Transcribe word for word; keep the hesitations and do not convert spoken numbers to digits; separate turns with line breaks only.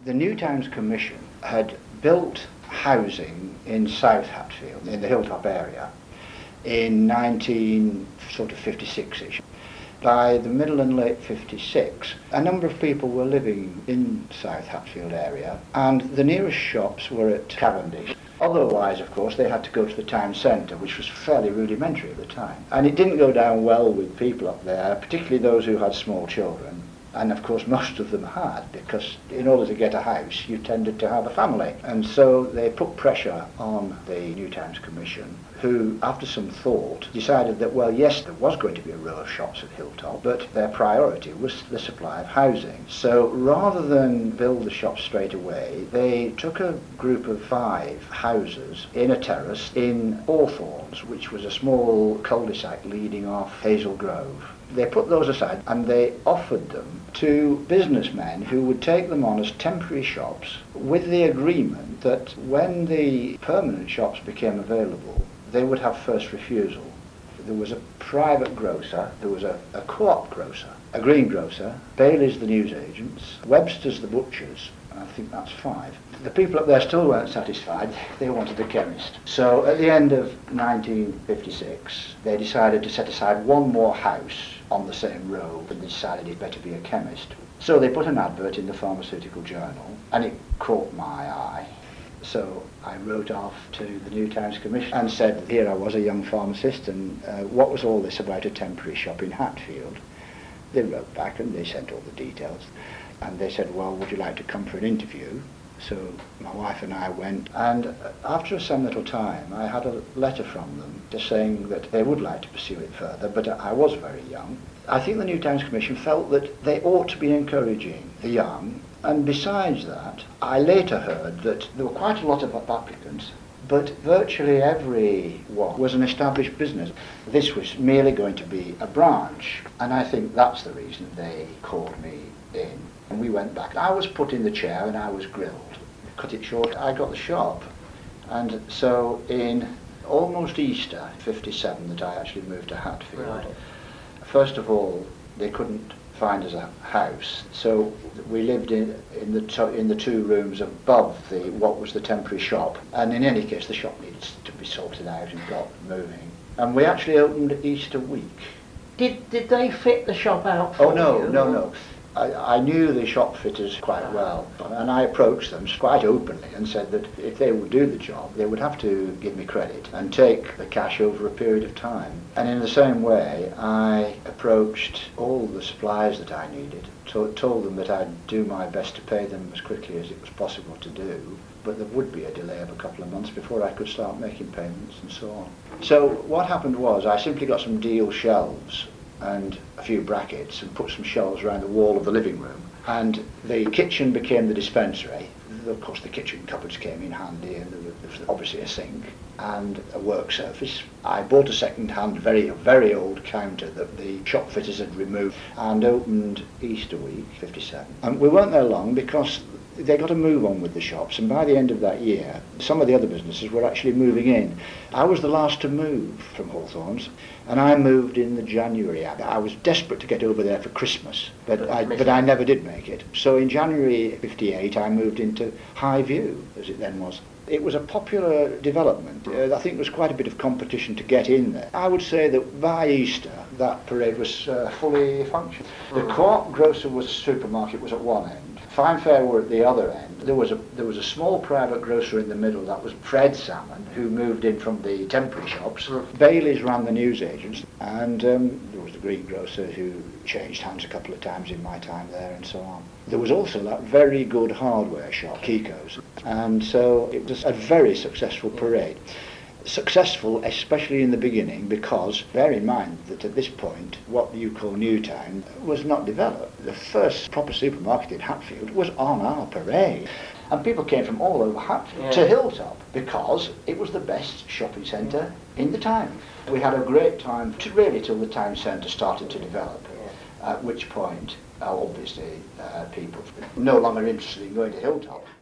The New Towns Commission had built housing in South Hatfield, in the Hilltop area, in nineteen sort of fifty-six-ish. By the middle and late fifty-six, a number of people were living in South Hatfield area, and the nearest shops were at Cavendish. Otherwise, of course, they had to go to the town centre, which was fairly rudimentary at the time. And it didn't go down well with people up there, particularly those who had small children. And of course most of them had, because in order to get a house you tended to have a family. And so they put pressure on the New Towns Commission, who after some thought decided that, well, yes, there was going to be a row of shops at Hilltop, but their priority was the supply of housing. So rather than build the shops straight away, they took a group of five houses in a terrace in Hawthorns, which was a small cul-de-sac leading off Hazel Grove. They put those aside and they offered them to businessmen who would take them on as temporary shops, with the agreement that when the permanent shops became available, they would have first refusal. There was a private grocer, there was a, a co-op grocer, a greengrocer, Bailey's the newsagents, Webster's the butchers, and I think that's five. The people up there still weren't satisfied, they wanted a chemist. So at the end of nineteen fifty-six, they decided to set aside one more house on the same road, and they decided it better be a chemist. So they put an advert in the Pharmaceutical Journal, and it caught my eye. So I wrote off to the New Towns Commission and said, here I was, a young pharmacist, and uh, what was all this about a temporary shop in Hatfield? They wrote back and they sent all the details. And they said, well, would you like to come for an interview? So my wife and I went, and after some little time I had a letter from them just saying that they would like to pursue it further, but I was very young. I think the New Towns Commission felt that they ought to be encouraging the young, and besides that, I later heard that there were quite a lot of applicants, but virtually everyone was an established business. This was merely going to be a branch, and I think that's the reason they called me in. And we went back. I was put in the chair and I was grilled. Cut it short, I got the shop. And so in almost Easter fifty-seven that I actually moved to Hatfield. Right. First of all, they couldn't find us a house, so we lived in in the to, in the two rooms above the what was the temporary shop. And in any case, the shop needs to be sorted out and got moving. And we actually opened Easter week.
Did did they fit the shop out
Oh
for
no,
you?
no, no. I, I knew the shop fitters quite well, and I approached them quite openly and said that if they would do the job, they would have to give me credit and take the cash over a period of time. And in the same way, I approached all the suppliers that I needed, to, told them that I'd do my best to pay them as quickly as it was possible to do, but there would be a delay of a couple of months before I could start making payments and so on. So what happened was I simply got some deal shelves and a few brackets and put some shelves around the wall of the living room, and the kitchen became the dispensary. Of course the kitchen cupboards came in handy, and there was obviously a sink and a work surface. I bought a second-hand, very very old counter that the shop fitters had removed, and opened Easter week fifty-seven. And we weren't there long because they got a move on with the shops, and by the end of that year some of the other businesses were actually moving in. I was the last to move from Hawthorns, and I moved in the January. I was desperate to get over there for Christmas, but I, but I never did make it. So in January fifty-eight I moved into High View, as it then was. It was a popular development. Uh, I think there was quite a bit of competition to get in there. I would say that by Easter that parade was uh, fully functional. The co-op grocer was supermarket was at one end. Fine Fare were at the other end. There was a there was a small private grocer in the middle. That was Fred Salmon, who moved in from the temporary shops. Mm. Bailey's ran the newsagents, and um, there was the greengrocer who changed hands a couple of times in my time there, and so on. There was also that very good hardware shop, Kiko's, and so it was a very successful parade. Successful, especially in the beginning, because bear in mind that at this point what you call Newtown was not developed. The first proper supermarket in Hatfield was on our parade, and people came from all over Hatfield yeah. to Hilltop because it was the best shopping centre in the town. We had a great time to really till the town centre started to develop, at which point uh, obviously uh, people no longer interested in going to Hilltop.